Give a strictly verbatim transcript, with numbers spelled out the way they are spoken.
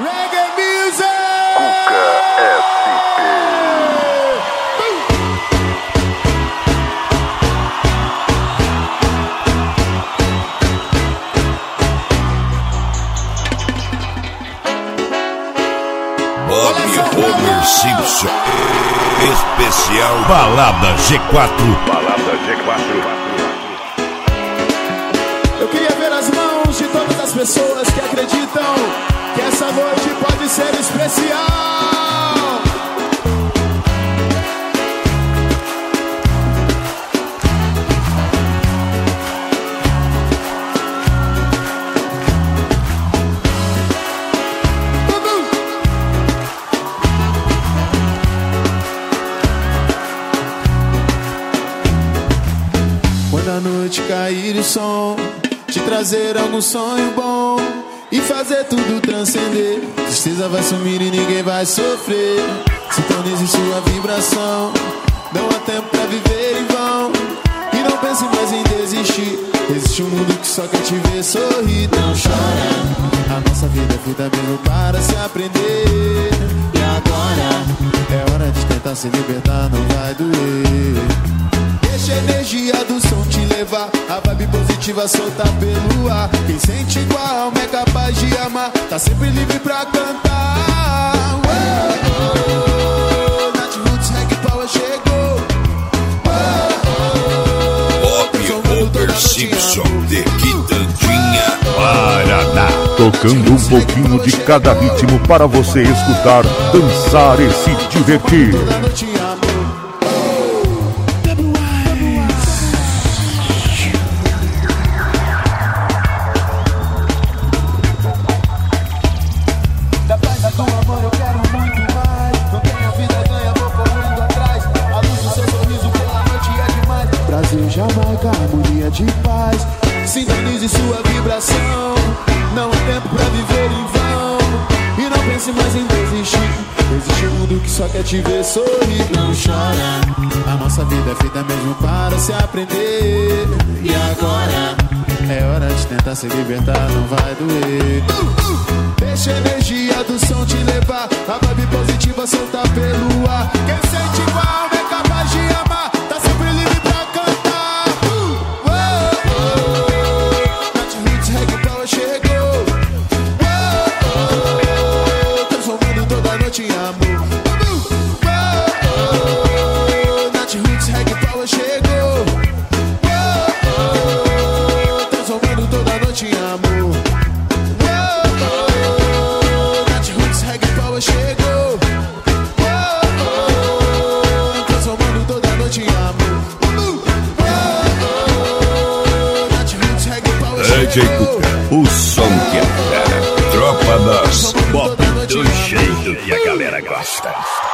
Reggae Music! Cuca S P. Bob Homer Simpson. Especial Balada G quatro. Balada G quatro. Eu queria ver as mãos de todas as pessoas que acreditam que essa noite pode ser especial. Quando a noite cair o som, te trazer algum sonho bom e fazer tudo transcender. Tristeza vai sumir e ninguém vai sofrer. Sintonize sua vibração, não há tempo pra viver em vão. E não pense mais em desistir. Existe um mundo que só quer te ver sorrir. Não chora, a nossa vida é feita mesmo para se aprender. E agora é hora de tentar se libertar, não vai doer. Deixa a energia do som te levar, a vibe positiva soltar pelo ar. Quem sente igual a alma é capaz de amar, tá sempre livre pra cantar. Oh, oh, oh, Nath Roots Reggae Power chegou. Bob Homer Simpson de Quitandinha, Paraná. Tocando um pouquinho de cada ritmo para você escutar, dançar e se divertir. Toda noite amor. Jamaica, harmonia de paz. Sintonize sua vibração, não há tempo pra viver em vão. E não pense mais em desistir. Existe um mundo que só quer te ver sorrir. Não chora, a nossa vida é feita mesmo para se aprender. E agora é hora de tentar se libertar, não vai doer. Deixa a energia do som te levar, a vibe positiva soltar pelo ar. Quem sente igual a alma é capaz de amar, tá sempre livre pra cantar. Te amo. Oh, oh, Nath Roots Reggae Power chegou. Oh, oh, transformando toda noite em amor. Oh, oh, Nath Roots Reggae Power chegou. Oh, oh, transformando toda noite em amor. Oh, oh, Nath Roots Reggae Power D J chegou. Cuca, o som que é Tropa das Bob, do jeito que a galera gosta.